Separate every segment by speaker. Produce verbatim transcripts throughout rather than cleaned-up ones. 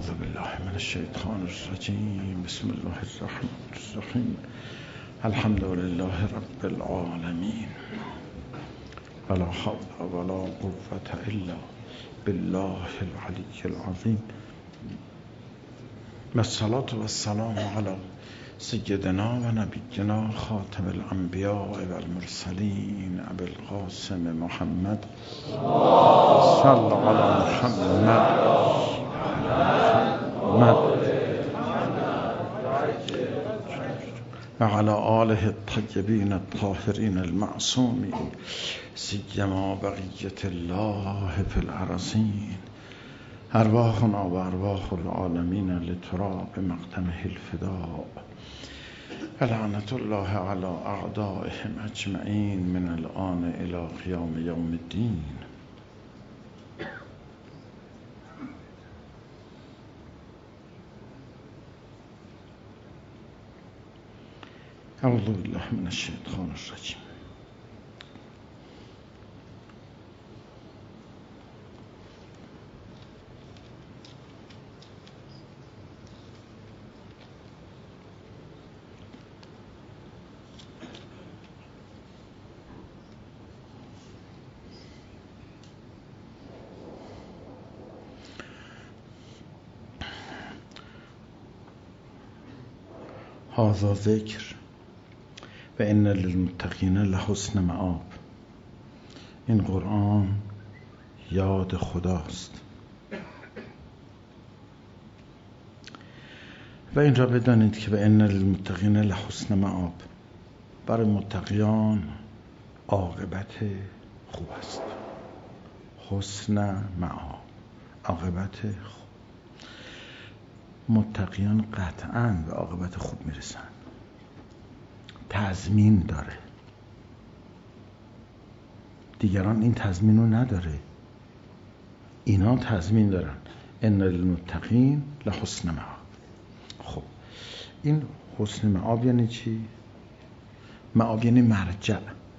Speaker 1: اعوذ بالله من الشیطان الرجیم. بسم الله الرحمن الرحیم. الحمد لله رب العالمین ولا حول ولا قوة الا بالله العلی العظیم. والصلاة والسلام علی سیدنا و نبینا خاتم الانبیاء و المرسلین ابی القاسم محمد صلی علی محمد و علی آله الطیبین الطاهرین المعصومین سیما بقیة الله فی الارضین. ارواحنا و ارواح العالمین لترا بمقدمه الفداء و لعنت الله علی اعدائهم اجمعین من الآن الی قیام یوم الدین. اعوذ بالله من الشیطان الرجیم. هذا ذکر و ان للمتقین لحسن مآب. این قرآن یاد خداست و این را بدانید که و ان للمتقین لحسن مآب، برای متقیان عاقبت خوب است. حسن مآب، عاقبت خوب. متقیان قطعاً به عاقبت خوب میرسن. تضمین داره. دیگران این تضمین رو نداره، اینا تضمین دارن. ان للمتقین لحسن مآب. خب این حسن مآب یعنی چی؟ مآب یعنی مرجع،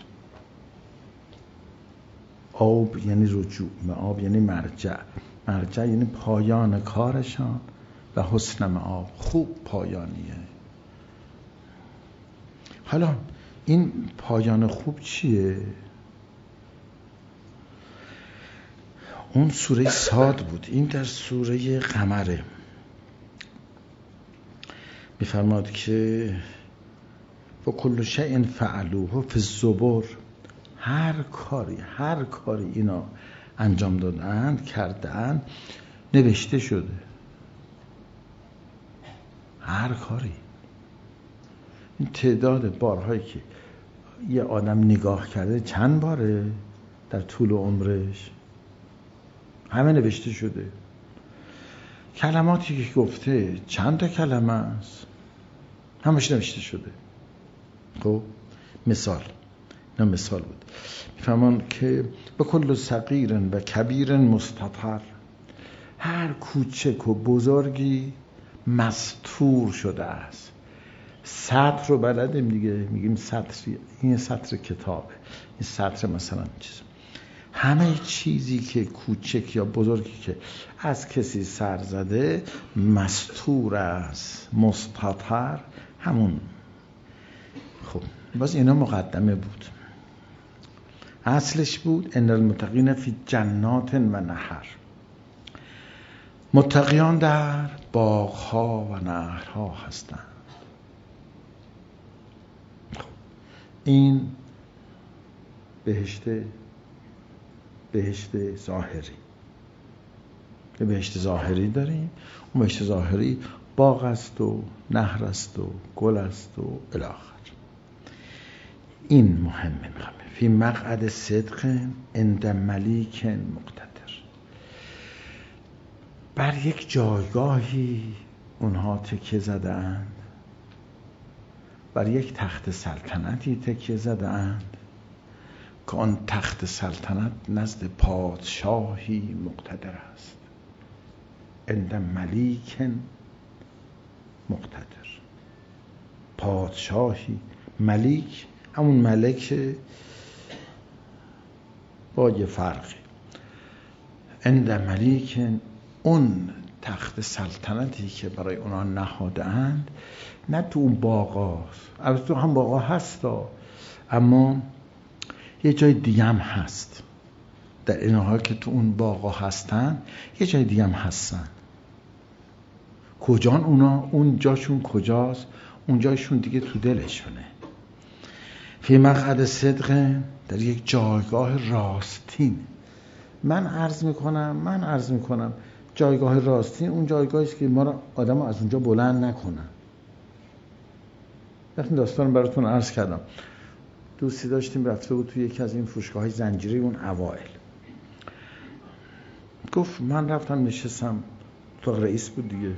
Speaker 1: آب یعنی رجوع، مآب یعنی مرجع. مرجع یعنی پایان کارشان و حسن مآب خوب پایانیه. حالا این پایان خوب چیه؟ اون سوره صاد بود، این در سوره قمره. میفرماد که و کل شیء فعلوه فی الزبر. هر کاری هر کاری اینا انجام دادند، کردند، نوشته شده. هر کاری. این تعداد بارهایی که یه آدم نگاه کرده چند باره در طول عمرش، همه نوشته شده. کلماتی که گفته چند تا کلمه است، همش نوشته شده. خب مثال، نه مثال بود. میفهمان که به کل صغیر و کبیر مستطر، هر کوچک و بزرگی مستور شده است. سطر رو بلدیم دیگه، میگیم سطر، این سطر کتابه، این سطر مثلا چیز. همه چیزی که کوچک یا بزرگی که از کسی سر زده مستور است. مستطر همون. خب باز اینا مقدمه بود. اصلش بود ان المتقین فی جنات و نهر. متقیان در باغ‌ها و نهرها هستند. این بهشت بهشت ظاهری. یه بهشت ظاهری داریم. اون بهشت ظاهری باغ است و نهر است و گل است و الی آخر. این مهمه. مهمه فی مقعد صدق عند ملیک مقتدر. بر یک جایگاهی اونها تکیه زدند، بر یک تخت سلطنتی تکیه زدند که آن تخت سلطنت نزد پادشاهی مقتدر است. عند ملیک مقتدر. پادشاهی، ملیک همون ملک با یه فرقی. عند ملیک، اون تخت سلطنتی که برای اونا نهادند نه تو اون باغاست، البته تو هم باغا هستا، اما یه جای دیگه هم هست. در این حال که تو اون باغا هستن یه جای دیگه هم هستن. کجان اونا؟ اون جاشون کجاست؟ اون جایشون دیگه تو دلشونه. فی مقعد صدق، در یک جایگاه راستین. من عرض میکنم من عرض میکنم جایگاه راستین اون جایگاهی است که ما رو آدم از اونجا بلند نکنن. وقتی داستان براتون عرض کردم، دوستی داشتیم رفته بود توی یکی از این فروشگاه‌های زنجیره اون اوائل، گفت من رفتم نشستم، تو رئیس بود دیگه،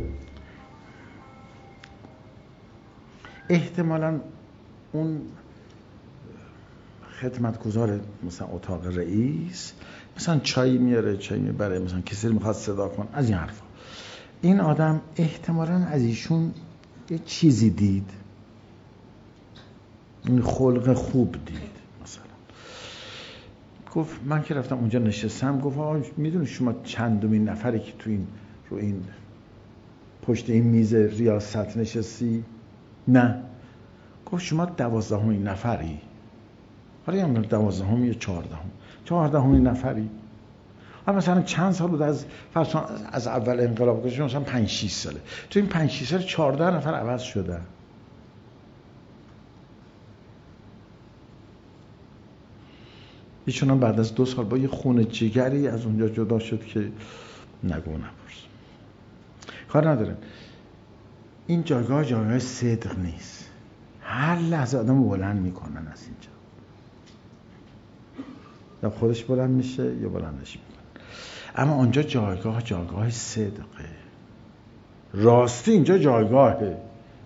Speaker 1: احتمالاً اون خدمتگزار مثلا اتاق رئیس مثلا چای میاره، چای میبره، مثلا کسی میخواد صدا کن، از این حرفا. این آدم احتمالاً از ایشون یه چیزی دید، این خلق خوب دید. مثلا گفت من که رفتم اونجا نشستم، گفت آقا میدونی شما چندمین نفری که تو این رو این پشت این میز ریاست نشستی؟ نه. گفت شما دوازدهمین نفری. حالا یا دوازدهم یا چهاردهم چهاردهمین نفری. حالا مثلا چند سال بود از فرض از اول انقلاب گذشته، مثلا پنج شش ساله، تو این پنج شش سال چهارده نفر عوض شده. ایشون هم بعد از دو سال با یه خون جگری از اونجا جدا شد که نگو نپرس. کار نداره. این جایگاه جایگاه صدق نیست. هر لحظه آدم بلند میکنن از اینجا، یا خودش بلند میشه یا بلندش میکنن. اما آنجا جایگاه جایگاه صدقه، راستی اینجا جایگاهه،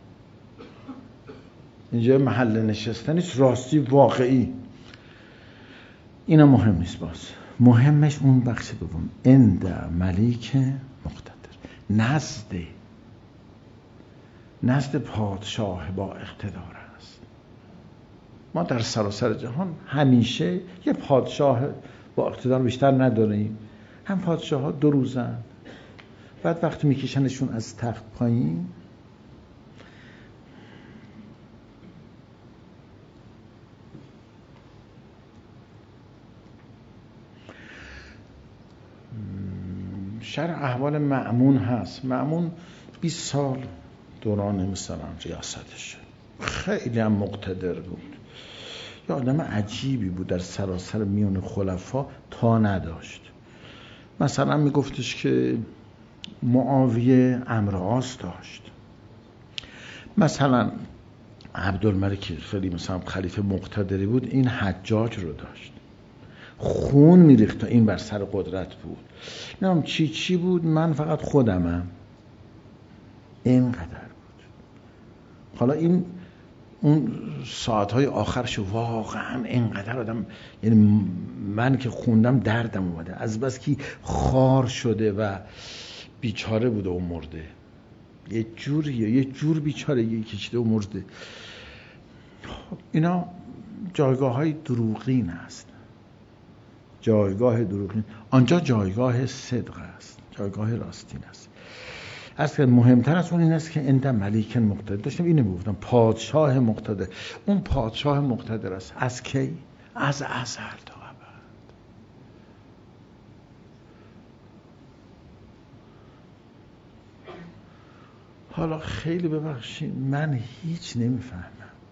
Speaker 1: اینجا محل نشستن نیست، راستی واقعی. اینا مهم نیست. باز مهمش اون بخش دوم، عند ملیک مقتدر، نزد نزد پادشاه با اقتدار است. ما در سراسر جهان همیشه یه پادشاه با اقتدار بیشتر نداریم. هم پادشاه ها دو روزن، بعد وقتی میکشنشون از تخت پایین شرح احوال مأمون هست. مأمون بیست سال دوران مثلا ریاستش، خیلی هم مقتدر بود، یه آدم عجیبی بود، در سراسر میون خلفا تا نداشت. مثلا میگفتش که معاویه امر عاص داشت، مثلا عبدالملک خیلی مثلا خلیفه مقتدری بود، این حجاج رو داشت، خون میریخت تا این بر سر قدرت بود. نمیدونم چی چی بود، من فقط خودمم. اینقدر بود. حالا این اون ساعتهای آخرش واقعا اینقدر آدم، یعنی من که خوندم دردم اومده، از بس که خار شده و بیچاره بوده و مرده، یه جوریه، یه جور بیچاره یه کشیده و مرده. اینا جایگاه های دروغین است، جایگاه دروغین. آنجا جایگاه صدق است، جایگاه راستین است. از که مهمتر از اون این است که عند ملیک مقتدر، داشتم اینو میگفتم، پادشاه مقتدر. اون پادشاه مقتدر است از کی؟ از ازل تا ابد. حالا خیلی ببخشید من هیچ نمیفهمم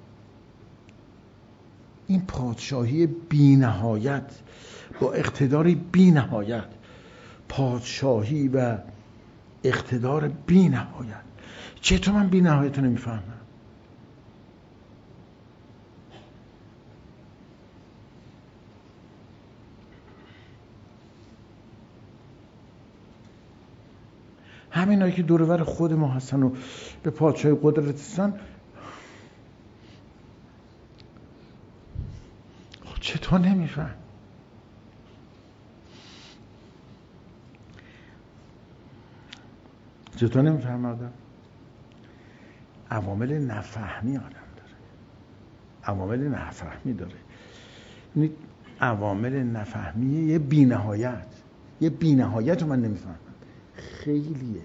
Speaker 1: این پادشاهی بی نهایت با اقتداری بی نهایت، پادشاهی و اقتدار بی نهایت، چطور من بی نهایت رو نمیفهمم؟ همین هایی که دورور خود ما هستن و به پادشاهی قدرت هستن، چطور نمیفهم؟ چطور نمیفهم آدم؟ عوامل نفهمی آدم داره، عوامل نفهمی داره. یعنی عوامل نفهمی یه بی نهایت، یه بی نهایت رو من نمیفهمم. خیلیه.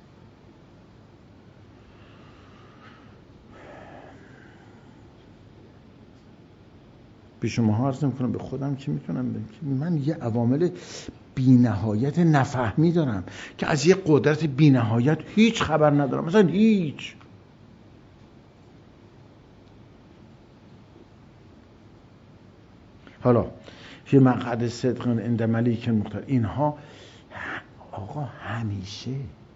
Speaker 1: به شما عرض میکنم، به خودم که میتونم بگم من یه عوامل بی‌نهایت نفهمی دارم که از یه قدرت بی‌نهایت هیچ خبر ندارم، مثلا هیچ. حالا فی مقعد صدق عند ملیک مقتدر، اینها آقا همیشه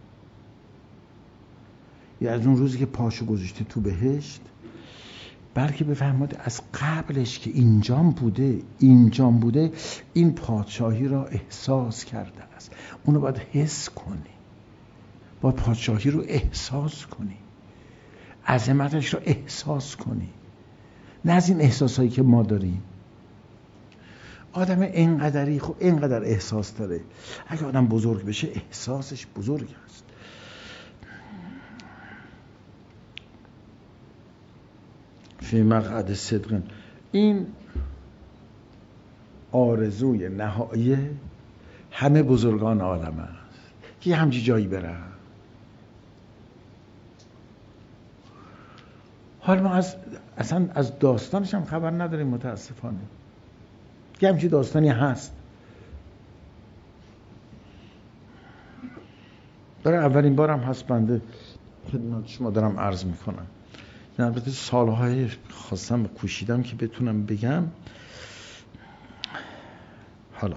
Speaker 1: یا از اون روزی که پاشو گذاشته تو بهشت، بلکه بفهمید از قبلش که اینجام بوده اینجام بوده این پادشاهی را احساس کرده است. اونو باید حس کنی، باید پادشاهی رو احساس کنی، عظمتش رو احساس کنی، نه از این احساسایی که ما داریم. آدم اینقدری خب اینقدر احساس داره، اگه آدم بزرگ بشه احساسش بزرگ است. فی مقعد صدق، این آرزوی نهایی همه بزرگان عالم است که همچی جایی برن. حالا ما از اصلا از داستانش هم خبر نداریم متاسفانه، که همچی داستانی هست. برای اولین بارم هست بنده خدمت شما دارم عرض میکنم. البته سالهای خواستم کوشیدم که بتونم بگم. حالا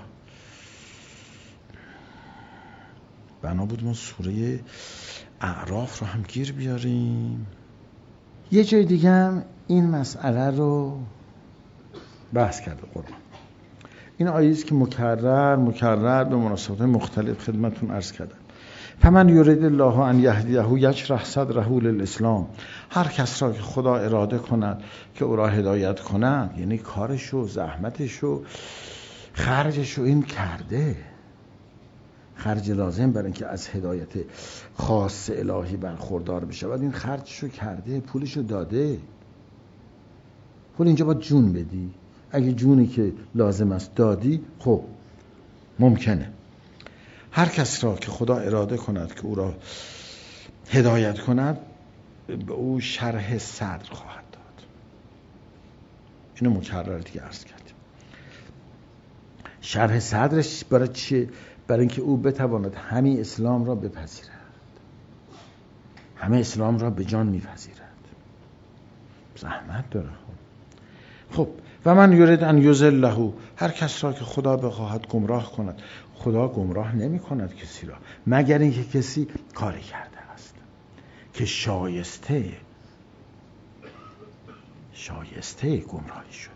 Speaker 1: بنا بود ما سوره اعراف رو هم گیر بیاریم. یه جای دیگه هم این مسئله رو بحث کرده قرآن. این آیه است که مکرر مکرر به مناسبات مختلف خدمتتون عرض کردم. فمن یرید الله ان یهدیه یشرح صدره للاسلام، هر کس را که خدا اراده کند که او را هدایت کند، یعنی کارشو زحمتشو خرجشو این کرده، خرج لازم برای اینکه از هدایت خاص الهی برخوردار بشه و این خرجشو کرده، پولشو داده. پول اینجا باید جون بدی، اگه جونی که لازم است دادی خب ممکنه. هر کس را که خدا اراده کند که او را هدایت کند به او شرح صدر خواهد داد. اینو مکرر دیگه عرض کردیم. شرح صدرش برای چیه؟ برای اینکه او بتواند همه اسلام را بپذیرد، همه اسلام را به جان میپذیرد. زحمت داره. خب و من یرید ان یضله، هر کس را که خدا بخواهد گمراه کند. خدا گمراه نمی کند کسی را مگر اینکه کسی کاری کرده است که شایسته شایسته گمراهی شده،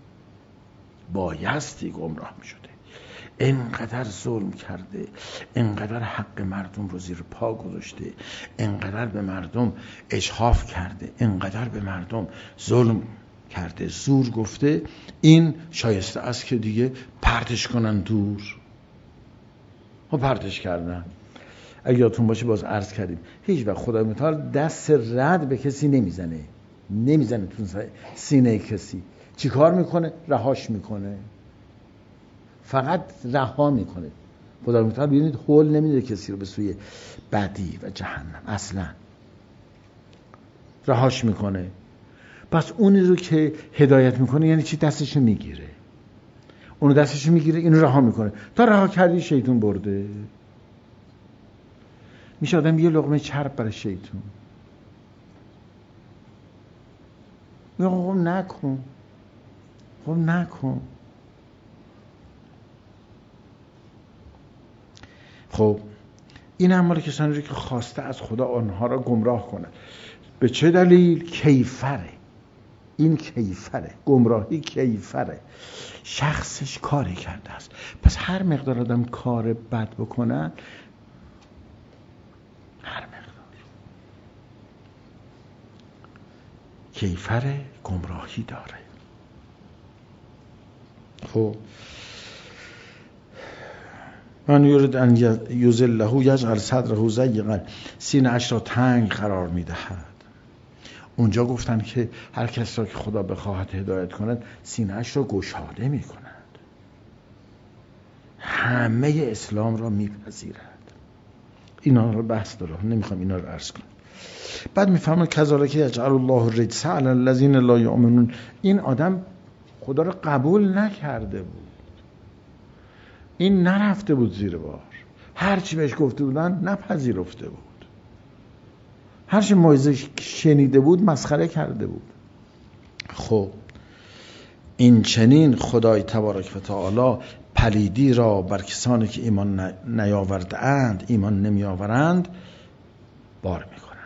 Speaker 1: بایستی گمراه می شده، انقدر ظلم کرده، انقدر حق مردم رو زیر پا گذاشته، انقدر به مردم اجحاف کرده، انقدر به مردم ظلم کرده، زور گفته، این شایسته است که دیگه پرتش کنن دور. و پرتش کردن. اگه یادتون باشه باز عرض کردیم هیچ وقت خدای متعال دست رد به کسی نمیزنه، نمیزنه تو سینه کسی. چی کار میکنه؟ رهاش میکنه، فقط رها میکنه. خدای متعال ببینید هول نمیده کسی رو به سوی بدی و جهنم، اصلا رهاش میکنه. پس اونی رو که هدایت میکنه یعنی چی؟ دستشو میگیره، اونو دستشو میگیره، اینو رها میکنه. تا رها کردی شیطون برده. میشه آدم یه لقمه چرب برای شیطون. میگه خب نکن، خب نکن. خب این هم مال کسانی رو که خواسته از خدا آنها را گمراه کنه. به چه دلیل؟ کیفره. این کیفره، گمراهی کیفره، شخصش کاری کرده است. پس هر مقدار آدم کار بد بکنن، هر مقدار کیفره گمراهی داره. خب من یرید ان یضله یجعل صدره ضیقا، سینه اش را تنگ قرار میدهد. اونجا گفتن که هر کس را که خدا بخواهد هدایت کند سینه اش را گشاده می کند، همه اسلام را میپذیرد. اینا رو بحث داره، نمیخوام اینا رو عرض کنم. بعد میفهمه کذالک یجعل الله الرجس علی الذین لا یؤمنون. این آدم خدا رو قبول نکرده بود، این نرفته بود زیر بار، هرچی بهش گفته بودن نپذیرفته بود، هرچی موعظه شنیده بود مسخره کرده بود. خب این چنین خدای تبارک و تعالی پلیدی را بر کسانی که ایمان نیاورده اند، ایمان نمی آورند بار می کنند.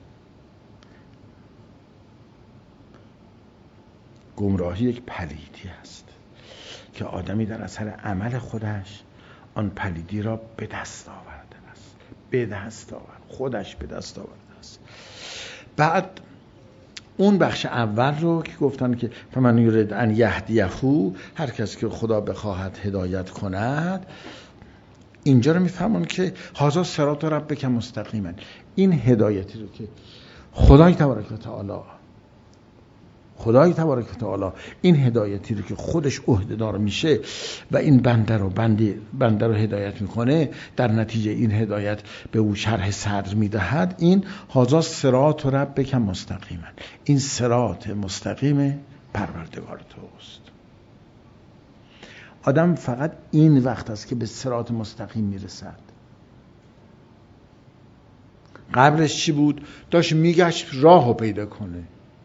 Speaker 1: گمراهی یک پلیدی است که آدمی در اثر عمل خودش آن پلیدی را به دست آورده است، به دست آورد، خودش به دست آورده است. بعد اون بخش اول رو که گفتن که فمن یرید ان یهدیه، هر کس که خدا بخواهد هدایت کند، اینجا رو میفهمون که هذا صراط ربک مستقیما. این هدایتی رو که خدای تبارک و تعالی خدای تبارک و تعالی این هدایتی رو که خودش عهده‌دار میشه و این بنده رو بنده بنده رو هدایت میکنه، در نتیجه این هدایت به او شرح صدر میدهد، این هذا صراط ربک مستقیما، این صراط مستقیم پروردگار توست. آدم فقط این وقت است که به صراط مستقیم میرسد. قبلش چی بود؟ داشت میگشت راهو پیدا کنه.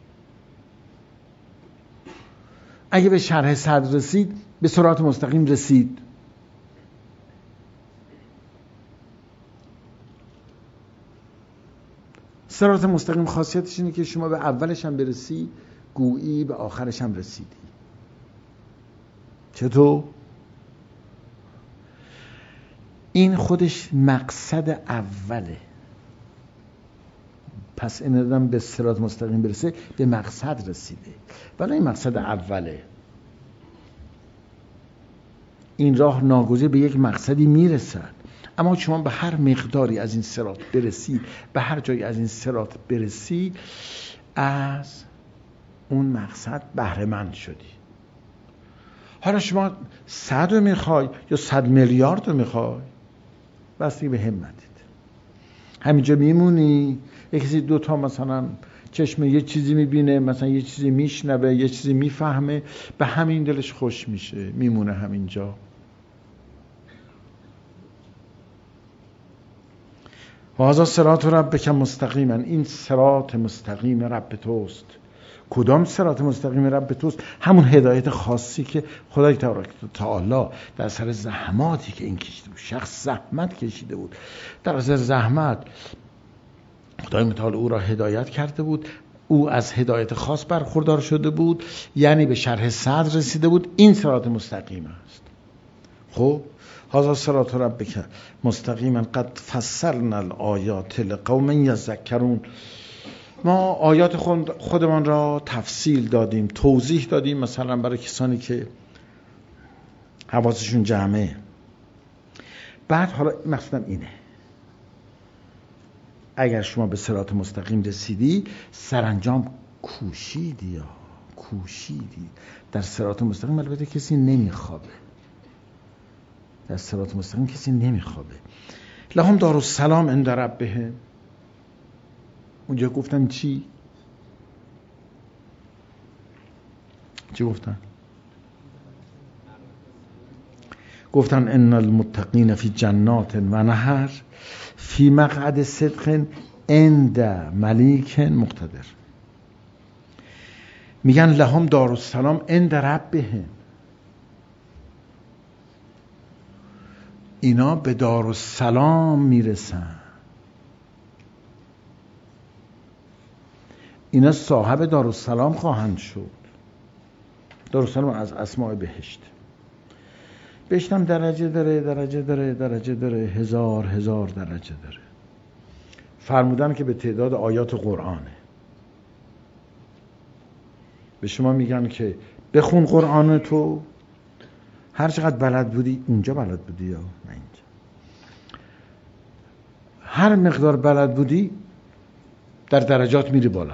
Speaker 1: اگه به شرح صدر رسید به صراط مستقیم رسید. صراط مستقیم خاصیتش اینه که شما به اولش هم برسی گویی به آخرش هم رسیدی. چطور؟ این خودش مقصد اوله. پس این آدم به صراط مستقیم برسه به مقصد رسیده، ولی این مقصد اوله. این راه ناگزیر به یک مقصدی میرسد، اما شما به هر مقداری از این صراط برسی، به هر جایی از این صراط برسی، از اون مقصد بهره مند شدی. حالا شما صد رو میخوای یا صد میلیارد رو میخوای، بستگی به همتت. همینجا میمونی، یک کسی دوتا مثلا چشم یه چیزی میبینه، مثلا یه چیزی میشنوه، یه چیزی میفهمه، به همین دلش خوش میشه، میمونه همینجا. هذا صراط ربک مستقیما، این صراط مستقیم رب توست. کدام صراط مستقیم رب توست؟ همون هدایت خاصی که خدای تبارک و تعالی در اثر زحماتی که این کشیده بود، شخص زحمت کشیده بود، در اثر زحمت خدای متعال او را هدایت کرده بود، او از هدایت خاص برخوردار شده بود، یعنی به شرح صدر رسیده بود. این صراط مستقیم است. خب هذا صراط ربک مستقیما قد فصلنا الآیات لقوم یذکرون. ما آیات خودمان را تفصیل دادیم، توضیح دادیم، مثلا برای کسانی که حواسشون جمعه. بعد حالا مقصودم اینه، اگر شما به صراط مستقیم رسیدی، سرانجام کوشیدی یا کوشیدی. در صراط مستقیم البته کسی نمیخوابه، در صراط مستقیم کسی نمیخوابه. لهم دارالسلام عند ربهم. اونجا گفتن چی؟ چی گفتن؟ گفتن ان المتقین فی جنات و نهر فی مقعد صدق عند ملیک مقتدر. میگن لهم دارالسلام عند ربهم، اینا به دارالسلام میرسن، اینا صاحب دارالسلام خواهند شد. دارالسلام از اسماء بهشت. بهشت هم درجه داره درجه داره درجه داره هزار هزار درجه داره. فرمودن که به تعداد آیات قرآنه. به شما میگن که بخون قرآن، تو هر چقدر بلد بودی اونجا بلد بودی یا نه اینجا، هر مقدار بلد بودی در درجات میری بالا.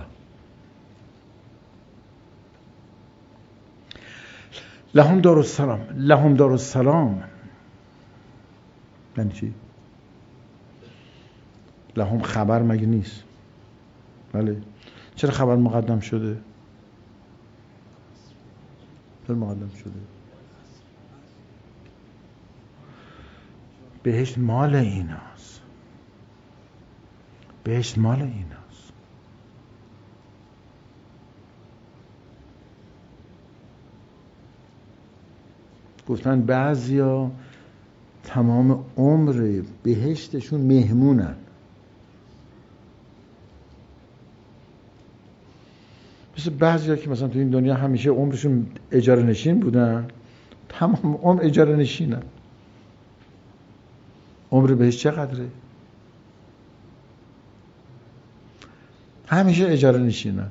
Speaker 1: لهم دارالسلام، لهم دارالسلام یعنی چی؟ لهم خبر مگه نیست؟ بله. چرا خبر مقدم شده؟ چرا مقدم شده؟ بهشت مال ایناست. بهشت مال ایناست. گفتن بعضیا تمام عمر بهشتشون مهمونن. مثل بعضیا که مثلا تو این دنیا همیشه عمرشون اجاره نشین بودن، تمام عمر اجاره نشینن. عمر بهشت چقدره؟ همیشه اجاره نشینن.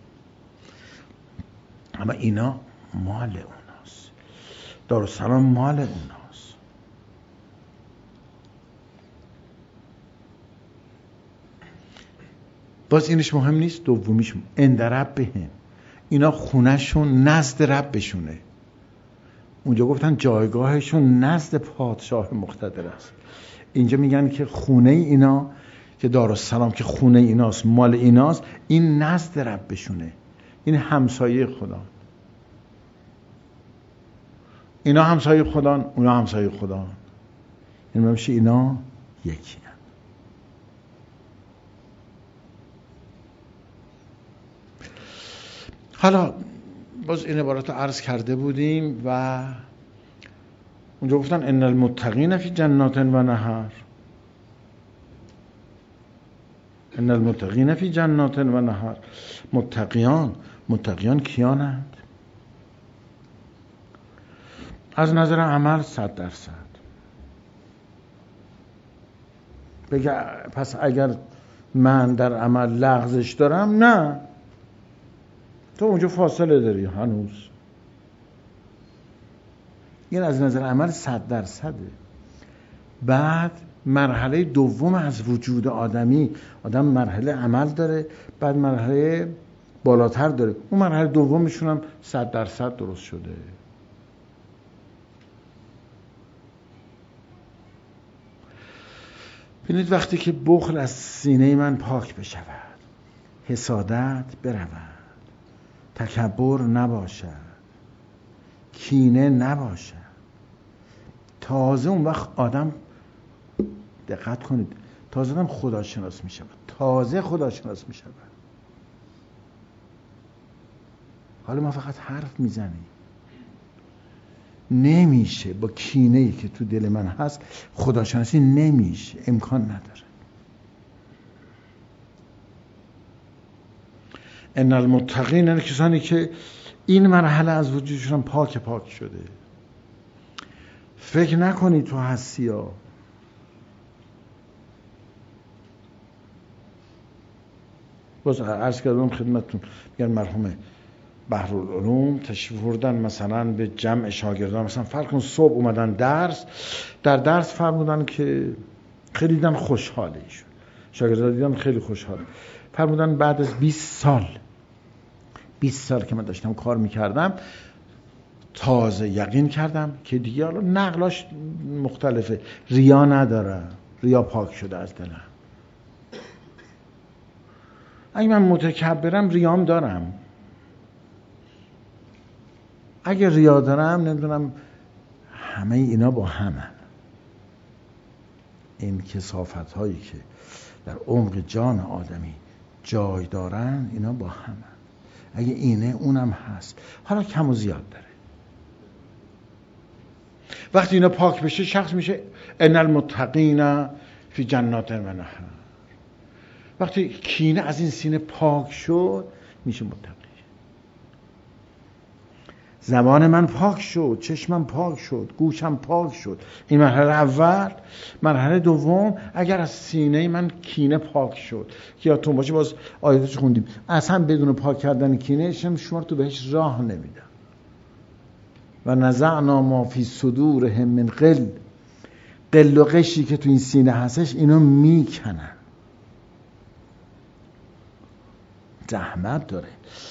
Speaker 1: اما اینا مال اوناست. دارالسلام مال اوناست. باز اینش مهم نیست. دومیش اند ربهم، اینا خونهشون نزد ربشونه. اونجا گفتن جایگاهشون نزد پادشاه مقتدر است. اینجا میگن که خونه اینا که دارالسلام که خونه ایناست، مال ایناست، این نزد ربشونه. این همسایه خدا. اینا همسایه خدان، اونا همسایه خدان. این میشه اینا یکی هن. حالا باز این عبارات رو عرض کرده بودیم و اونجا گفتن ان المتقین فی جنات و نهر. ان المتقین فی جنات و نهر. متقیان، متقیان کیانند؟ از نظر عمل صد درصد. بگه پس اگر من در عمل لغزش دارم، نه، تو اونجا فاصله داری هنوز. این از نظر عمل صد درصده. بعد مرحله دوم از وجود آدمی، آدم مرحله عمل داره، بعد مرحله بالاتر داره. اون مرحله دومشون هم صد درصد درست شده. ببینید وقتی که بخل از سینه من پاک بشود، حسادت برود، تکبر نباشد، کینه نباشد، تازه اون وقت آدم، دقت کنید، تازه آدم خداشناس می شود. تازه خداشناس می شود. حالا ما فقط حرف میزنیم. نمیشه با کینه‌ای که تو دل من هست خداشناسی نمیشه، امکان نداره. ان المتقین، یعنی کسانی که این مرحله از وجودشون پاک پاک شده. فکر نکنی تو هستی ها. باز عرض کردم خدمتتون، میگن مرحوم بحرالعلوم تشریف بردن مثلا به جمع شاگردان، مثلا فرض کن صبح اومدن درس، در درس فرمودن که خیلی دیدن خوشحاله ایشون، شاگردان دیدن خیلی خوشحاله، فرمودن بعد از بیست سال بیست سال که من داشتم کار میکردم تازه یقین کردم که دیگه حالا نقلاش مختلفه، ریا نداره، ریا پاک شده از دلم. اگه من متکبرم ریام دارم، اگه ریا دارم نمیدونم، همه اینا با همن. این کثافت هایی که در عمق جان آدمی جای دارن اینا با همن. اگه اینه اونم هست، حالا کم و زیاد داره. وقتی اینا پاک بشه شخص میشه ان المتقین فی جنات و نهر. وقتی کینه از این سینه پاک شد میشه متقی. زبان من پاک شد، چشمم پاک شد، گوشم پاک شد. این مرحله اول. مرحله دوم، اگر از سینه من کینه پاک شد که یادتون باشه باز آیاتش خوندیم، اصلا بدون پاک کردن کینه شما تو بهش راه نمیدم. و نزعنا ما فی صدورهم من غل، قل و غشی که تو این سینه هستش اینو میکنن. زحمت داره.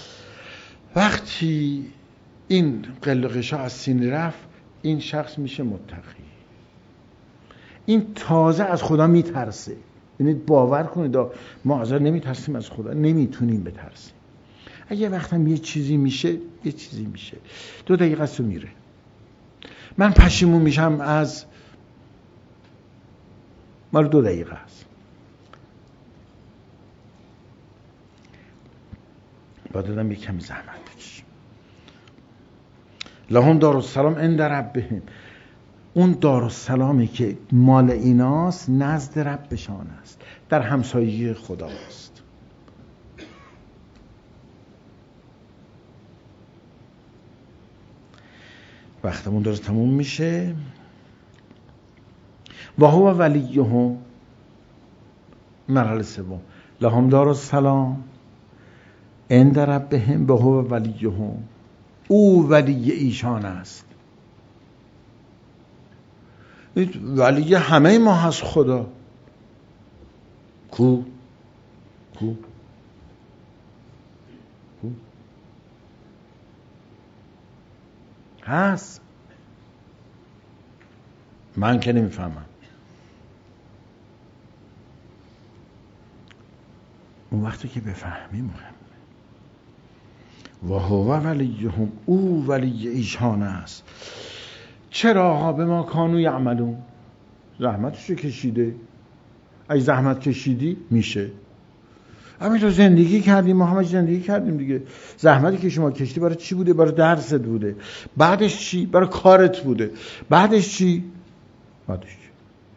Speaker 1: وقتی این قل و غشا از سینه رفت این شخص میشه متقی. این تازه از خدا میترسه. ببینید باور کنید ما ازا نمیترسیم از خدا، نمیتونیم بترسیم. اگه وقتم یه چیزی میشه یه چیزی میشه دو دقیقه است و میره. من پشیمون میشم از مال دو دقیقه است. با دادم یک کمی زحمت بکشیم. لهم دارالسلام عند ربهم، اون دارالسلامی که مال ایناست نزد ربشان است، در همسایگی خداست. وقتمون داره تموم میشه. و هو ولیهم، مرحله سوم، لهم دارالسلام عند ربهم و هو ولیهم، او ولی ایشان است. ولی همه ما هست خدا. کو کو کو هست. من که نمیفهمم. اون وقتی که بفهمی مهم. و هو ولیهم، او ولی ایشان است. چرا ها به ما کانو یعملون، زحمتشو کشیده. اگه زحمت کشیدی میشه. همین رو زندگی کردیم، ما همه زندگی کردیم دیگه. زحمتی که شما کشیدی برای چی بوده؟ برای درست بوده. بعدش چی؟ برای کارت بوده. بعدش چی؟ بعدش چی؟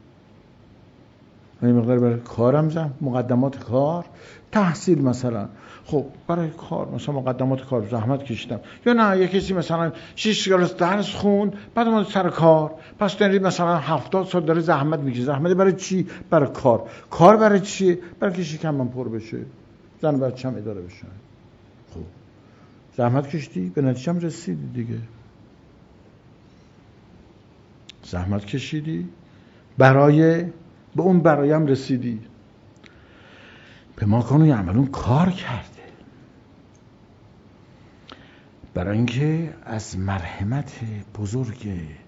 Speaker 1: این مقدار برای کارم زحمت، مقدمات کار، تحصیل مثلا. خب برای کار مثلا مقدمات کار زحمت کشیدم. یا نه یه کسی مثلا شش کلاس درس خوند بعد اومد سر کار، پس داری مثلا هفتاد سال داره زحمت میکشه. زحمت برای چی؟ برای کار. کار برای چی؟ برای که شکمم پر بشه، زن بچه‌م اداره بشه. خب زحمت کشیدی به نتیجه‌ام رسیدی دیگه. زحمت کشیدی برای به اون برایم رسیدی. به ما کانو یعملون کار کرده. برای اینکه از مرحمت بزرگ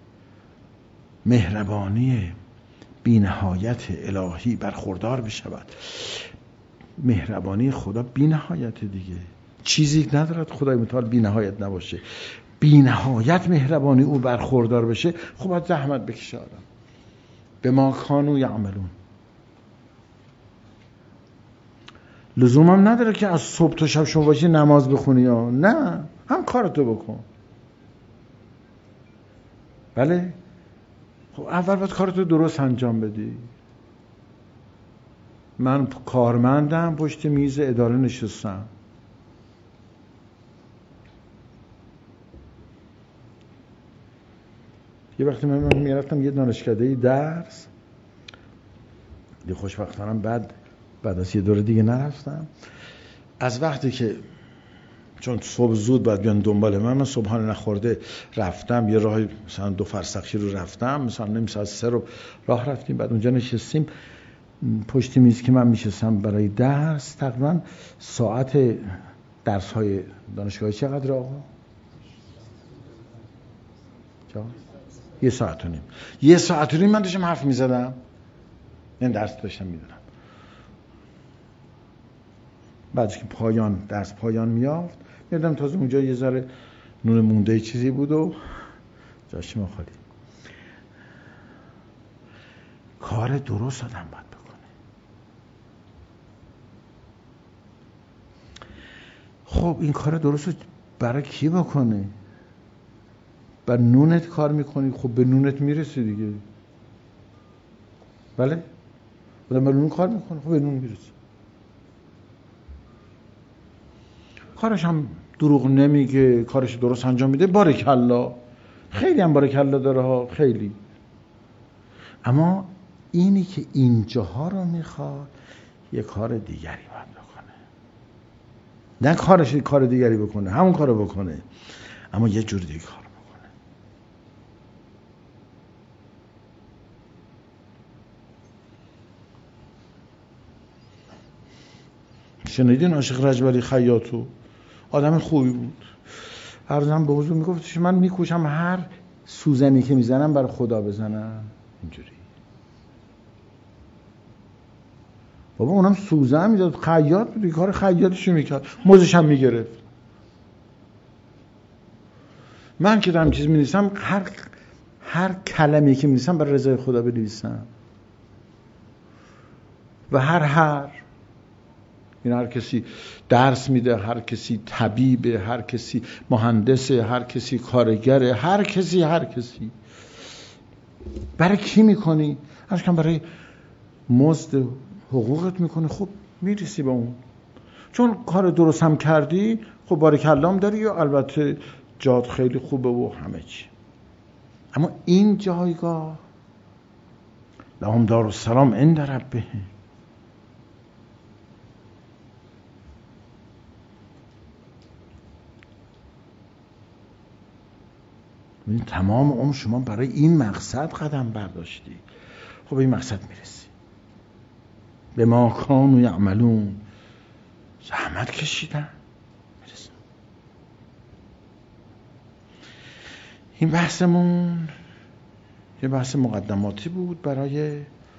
Speaker 1: مهربانی بی‌نهایت الهی برخوردار بشود. مهربانی خدا بی‌نهایت دیگه، چیزی ندارد خدای متعال بی‌نهایت نباشه. بی‌نهایت مهربانی او برخوردار بشه. خب باید زحمت بکشه آدم. به ما کانو یعملون. لزوم هم نداره که از صبح تا شب شما باشی نماز بخونی یا نه، هم کارتو بکن. بله خب اول باید کارتو درست انجام بدی. من کارمندم، پشت میز اداره نشستم. یه وقتی من میرفتم یه دانشکده درس، یه خوشبختانم بعد بعد از یه دوره دیگه نرفتم. از وقتی که چون صبح زود باید بیان دنبال من، من صبحانه نخورده رفتم، یه راه مثلا دو فرسخی رو رفتم، مثلا نیم ساعت سه رو راه رفتیم، بعد اونجا نشستیم پشت میز که من میشستم برای درس. تقریبا ساعت درس های دانشگاهی چقدر آقا؟ چا؟ یه ساعت و نیم. یه ساعت و نیم من داشتم حرف میزدم، این درس داشتم میدونم. بعدش که پایان درس پایان میافت میادم تازه اونجا یه ذره نون مونده چیزی بود و جاش ما خالی. کار درست آدم باید بکنه. خب این کار درست رو برای کی بکنه؟ بر نونت کار میکنی، خب به نونت میرسی دیگه. بله؟ آدم بر نون کار میکنه، خب به نون میرسی. کارش هم دروغ نمیگه، کارش درست انجام میده، بارکالله. خیلی هم بارکالله داره ها، خیلی. اما اینی که اینجاها رو میخواد یه کار دیگری باید بکنه. نه کارش کار دیگری بکنه، همون کارو بکنه، اما یه جور دیگه کار بکنه. شنیدین عاشق رجبری خیاطو؟ آدم خوبی بود. هر زن به حضور میگفت من میکوشم هر سوزنی که میزنم برای خدا بزنم. اینجوری بابا اونم سوزن میداد، خیاط بود، کار خیاطیشو میکرد، موزش هم میگرفت. من که دارم چیز می‌نویسم، هر هر کلمه‌ای که می‌نویسم برای رضای خدا بنویسم و هر هر این هر کسی درس میده، هر کسی طبیبه، هر کسی مهندسه، هر کسی کارگره، هر کسی هر کسی برای کی میکنی؟ هرچی کم برای مزد حقوقت میکنی، خب میرسی به اون، چون کار درست هم کردی، خب بارکالله داری، و البته جات خیلی خوبه و همه چی. اما این جایگاه لهم دار السلام عند ربهم، این تمام عمر شما برای این مقصد قدم برداشتی، خب این مقصد میرسی. به ما کانوا یعملون، زحمت کشیدن میرسن. این بحثمون یه بحث مقدماتی بود برای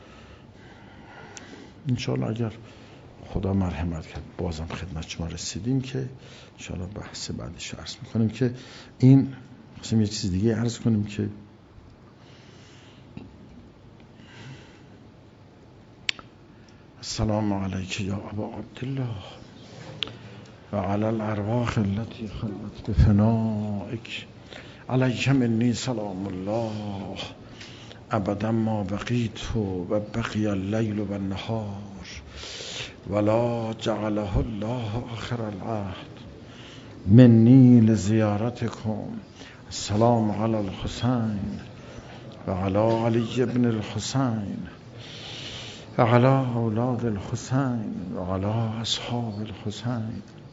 Speaker 1: انشاءالله اگر خدا مرحمت کرد بازم خدمت شما رسیدیم که انشاءالله بحث بعدش رو عرض میکنیم که این خواستیم یه چیز دیگه عرض کنیم که السلام علیک یا ابا عبدالله و علی الارواح التي خلت بفنائک، علیک منی سلام الله ابدا ما بقیت و بقی اللیل و النهار ولا جعله الله آخر العهد منی لزیارتکم. السلام علی الحسین و علی علی ابن الحسین و علی اولاد الحسین و علی اصحاب الحسین